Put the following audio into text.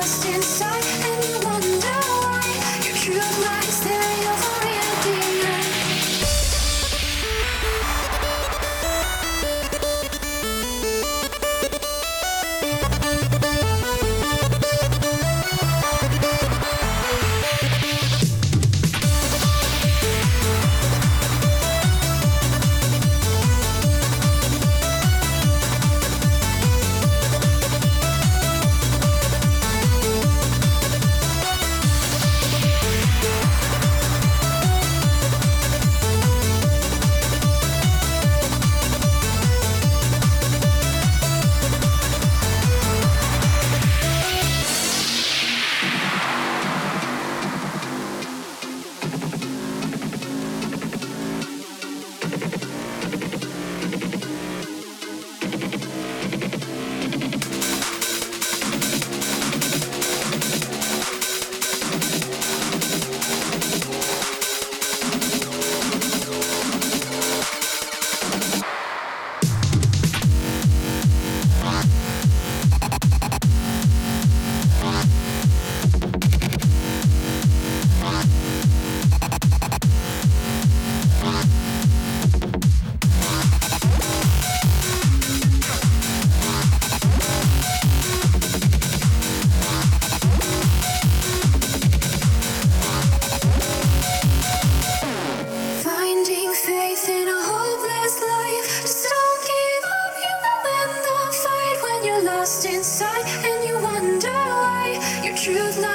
lost inside and you wonder why your truth lies there, you're the real demon. Finding faith in a hopeless life. Just don't give up, you will win the fight when you're lost inside and you wonder why your truth lies